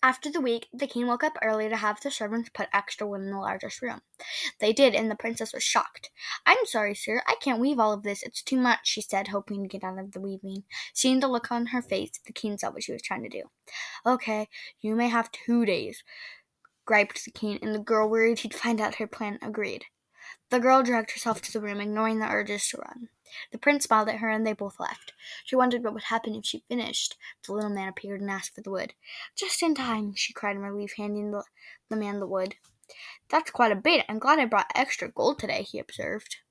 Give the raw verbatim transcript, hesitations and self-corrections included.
After the week, the king woke up early to have the servants put extra wood in the largest room. They did, and the princess was shocked. "I'm sorry, sir, I can't weave all of this. It's too much," she said, hoping to get out of the weaving. Seeing the look on her face, the king saw what she was trying to do. "Okay, you may have two days," griped the king, and the girl, worried he'd find out her plan, agreed. The girl dragged herself to the room, ignoring the urges to run. The prince smiled at her, and they both left. She wondered what would happen if she finished. The little man appeared and asked for the wood. "Just in time," she cried in relief, handing the, the man the wood. "That's quite a bit. I'm glad I brought extra gold today," he observed.